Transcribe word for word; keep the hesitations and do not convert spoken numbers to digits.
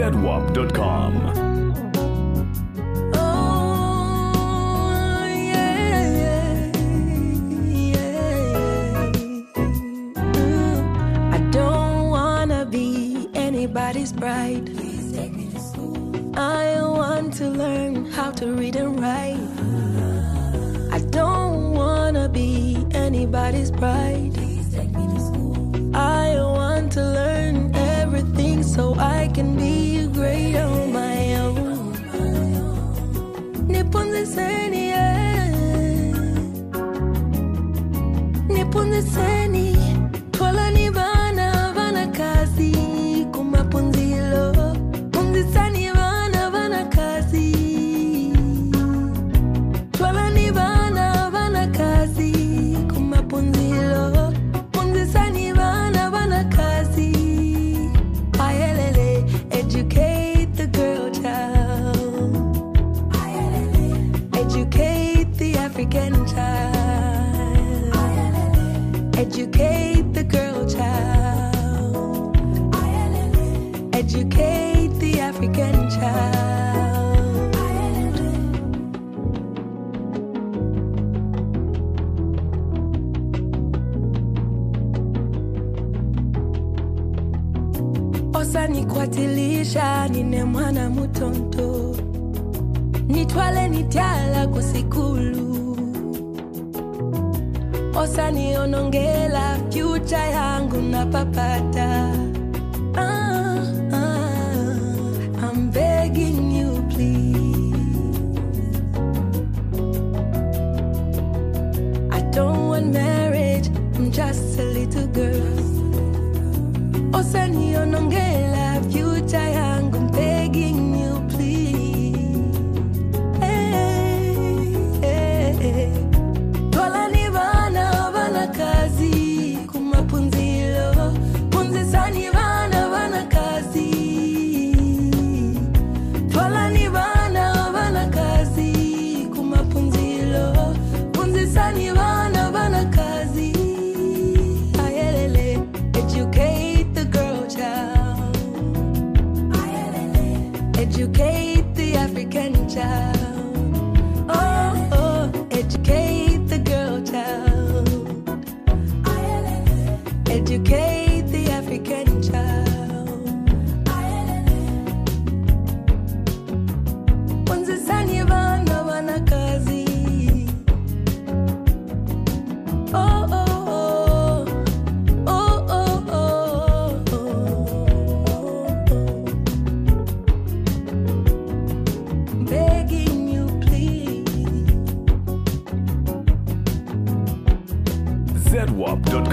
zedwap dot com. Anybody's bride. Please take me to school. I want to learn how to read and write. I don't wanna be anybody's bride. Please take me to school. I want to learn everything so I can be great on my own. Nipunziseni, nipunziseni, twala ni vana vana kazi. Punzilo, punzisani vana vana kazi. Twala ni vana vana kazi. Kuma punzilo, punzisani vana vana kazi. Ayelele, educate the girl child. Ayelele, educate the African child. Ayelele, educate the girl child. Educate the African child. Osa nikwatilisha nine mwana mutonto. Nitwale nitiala kusikulu. Osa nionongela future yangu na papata. Ah, ah, I'm begging you, please. I don't want marriage, I'm just a little girl. Osani onongela future yangu, I'm begging you, please. Hey, hey, hey. Twala ni vana vana kazi, kumapunzilo, punzisani vana vana kazi. Twala ni vana vana kazi, kumapunzilo, punzisani vana vana kazi. Ayelele, educate the girl child. Ayelele, educate the African child. Oh, oh, educate the girl child. Ayelele, educate the African child. Ayelele, punzisani vana vana kazi. Oh, oh, oh, oh, oh, oh, oh. Begging you, please. zedwap dot